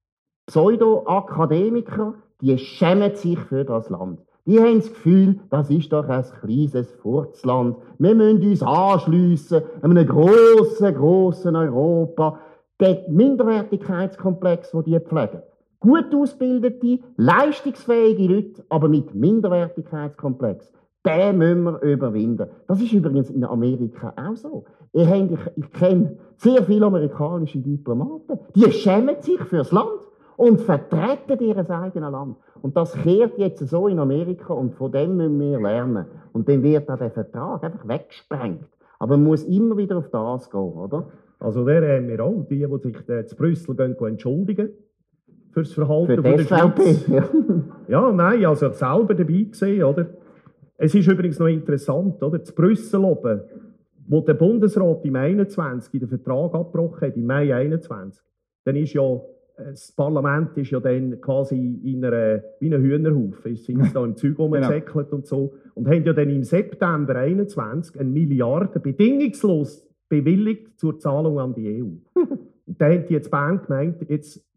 Pseudo-Akademiker, die schämen sich für das Land. Die haben das Gefühl, das ist doch ein kleines Furzland. Wir müssen uns anschliessen an einem grossen, grossen Europa. Der Minderwertigkeitskomplex, den die pflegen. Gut ausgebildete, leistungsfähige Leute, aber mit Minderwertigkeitskomplex. Den müssen wir überwinden. Das ist übrigens in Amerika auch so. Ich, ich, ich kenne sehr viele amerikanische Diplomaten, die schämen sich fürs Land und vertreten ihr eigenes Land. Und das kehrt jetzt so in Amerika und von dem müssen wir lernen. Und dann wird auch der Vertrag einfach weggesprengt. Aber man muss immer wieder auf das gehen, oder? Also der haben wir auch, die, die sich äh, zu Brüssel gehen, entschuldigen für das Verhalten für von der S V P. Schweiz. Ja. Ja, nein, also ich selber dabei gesehen, oder? Es ist übrigens noch interessant, oder? Zu Brüssel oben, wo der Bundesrat im einundzwanzig den Vertrag abgebrochen hat, im Mai einundzwanzig, dann ist ja, das Parlament ist ja dann quasi in einer, wie ein Hühnerhaufen, sind sie da im Zeug rumgesäckelt und so, und haben ja dann im September einundzwanzig eine Milliarde bedingungslos bewilligt zur Zahlung an die E U. Und da haben die jetzt Bern gemeint, jetzt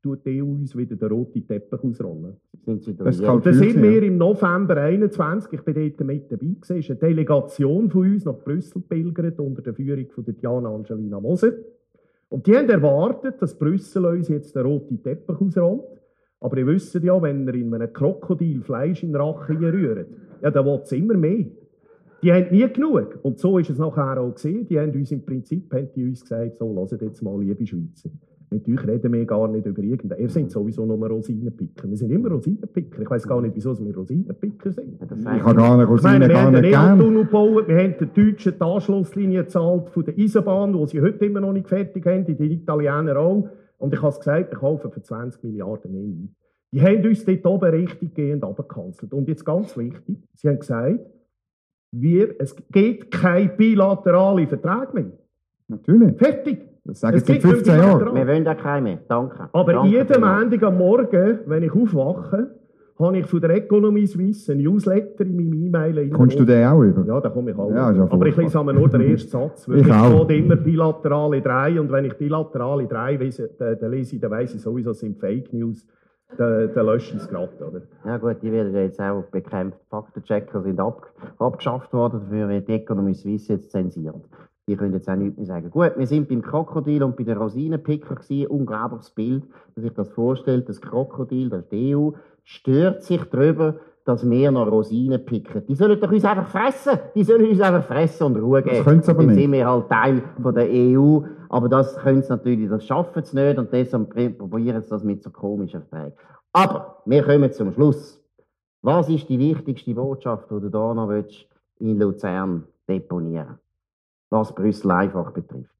tut die E U uns wieder den roten Teppich ausrollen. Sind Sie da Das ja. kann- Und da sind wir im November einundzwanzig, ich bin dort mit dabei gewesen, ist eine Delegation von uns nach Brüssel pilgert unter der Führung von der Diana Angelina Moser. Und die haben erwartet, dass Brüssel uns jetzt den roten Teppich ausrollt. Aber ihr wisst ja, wenn ihr in einem Krokodil Fleisch in den Rachen rührt, ja, dann will es immer mehr. Die haben nie genug. Und so ist es nachher auch gesehen. Die haben uns im Prinzip haben die uns gesagt, so, lasst jetzt mal, liebe Schweizer. Mit euch reden wir gar nicht über irgendeinen. Ihr seid sowieso nur Rosinenpicker. Wir sind immer Rosinenpicker. Ich weiss gar nicht, wieso wir Rosinenpicker sind. Das Ich heißt, habe gar eine Ich Rosine meine, wir gar haben den nicht gern. Neatunnel gebaut, wir haben den Deutschen die Anschlusslinie gezahlt von der Eisenbahn, die sie heute immer noch nicht fertig haben, die Italiener auch. Und ich habe es gesagt, wir kaufen für zwanzig Milliarden mehr ein. Die haben uns dort oben richtiggehend abgekanzelt. Und jetzt ganz wichtig, sie haben gesagt, wir, es gibt keine bilateralen Verträge mehr. Natürlich. Fertig. Das sagen Es sie gibt seit fünfzehn keine Jahren. bilateralen. wir wollen auch keine mehr. Danke. Aber Danke jeden vielmals. Montag am Morgen, wenn ich aufwache, habe ich von der Economie Suisse einen Newsletter in meinem E-Mail rein. Kommst du den auch über? Ja, da komme ich auch. Ja, ist ja aber ich furchtbar. lese aber nur den ersten Satz. Weil Ich ich auch. steht immer bilaterale drei. Und wenn ich bilaterale drei lese, dann, dann lese ich, dann weiss ich sowieso, es sind Fake News. Dann, dann lösche ich es gerade, oder? Ja gut, die werden ja jetzt auch bekämpft. Faktenchecker sind ab, abgeschafft worden, dafür wird die Economie Suisse jetzt zensiert. Die können jetzt auch nichts mehr sagen. Gut, wir sind beim Krokodil und bei den Rosinenpicker gewesen. Unglaubliches Bild, dass sich das vorstellt. Das Krokodil, das ist die E U, stört sich darüber, dass wir noch Rosinen picken. Die sollen doch uns einfach fressen. Die sollen uns einfach fressen und Ruhe geben. Das können sie aber Dann nicht. sind wir halt Teil von der E U. Aber das können sie natürlich, das schaffen sie nicht. Und deshalb probieren sie das mit so komischen Verträgen. Aber wir kommen zum Schluss. Was ist die wichtigste Botschaft, die du da noch willst, in Luzern deponieren, was Brüssel einfach betrifft?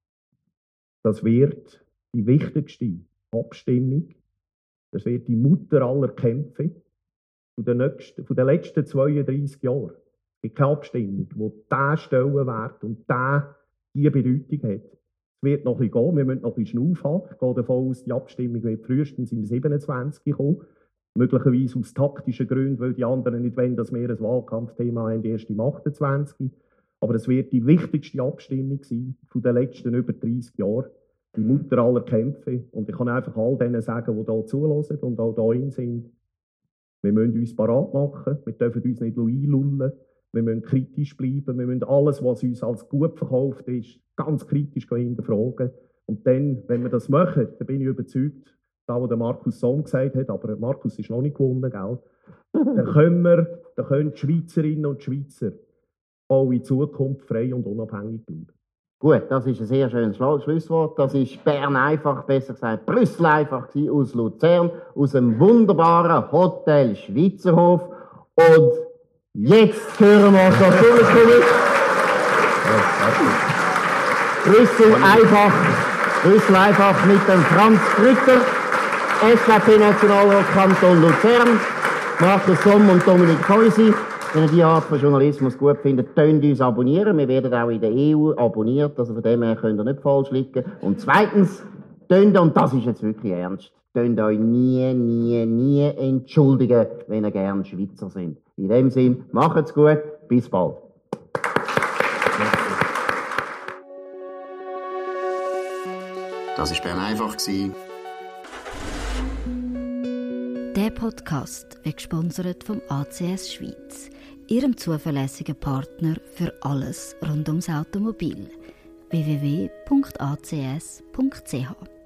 Das wird die wichtigste Abstimmung. Das wird die Mutter aller Kämpfe von den, nächsten, von den letzten zweiunddreissig Jahren. Es gibt keine Abstimmung, die diesen Stellenwert und diese Bedeutung hat. Es wird noch ein bisschen gehen, wir müssen noch ein bisschen Schnauf haben. Ich gehe davon aus, die Abstimmung wird frühestens im siebenundzwanzig kommen. Möglicherweise aus taktischen Gründen, weil die anderen nicht wollen, dass wir ein Wahlkampfthema haben, erst im achtundzwanzig. Aber es wird die wichtigste Abstimmung sein von den letzten über dreissig Jahren. Die Mutter aller Kämpfe. Und ich kann einfach all denen sagen, die hier zuhören und auch dahin sind, wir müssen uns parat machen, wir dürfen uns nicht einlullen, wir müssen kritisch bleiben, wir müssen alles, was uns als gut verkauft ist, ganz kritisch hinterfragen. Und dann, wenn wir das machen, dann bin ich überzeugt, da, was der Markus Sohn gesagt hat, aber Markus ist noch nicht gewonnen, gell? Dann können wir, dann können die Schweizerinnen und Schweizer auch in Zukunft frei und unabhängig bleiben. Gut, das ist ein sehr schönes Schlu- Schlusswort. Das ist Bern einfach, besser gesagt Brüssel einfach gewesen, aus Luzern, aus dem wunderbaren Hotel Schweizerhof. Und jetzt hören wir das Publikum mit. Brüssel einfach, Brüssel einfach mit dem Franz Grütter, S V P-Nationalrat Kanton Luzern, Markus Somm und Dominik Feusi. Wenn ihr diese Art von Journalismus gut findet, könnt ihr uns abonnieren. Wir werden auch in der E U abonniert, also von dem her könnt ihr nicht falsch liegen. Und zweitens, könnt ihr, und das ist jetzt wirklich ernst, könnt ihr euch nie, nie, nie entschuldigen, wenn ihr gerne Schweizer sind. In dem Sinn, macht's gut, bis bald. Das war Bern einfach. Der Podcast wird gesponsert vom A C S Schweiz, ihrem zuverlässigen Partner für alles rund ums Automobil. w w w punkt a c s punkt c h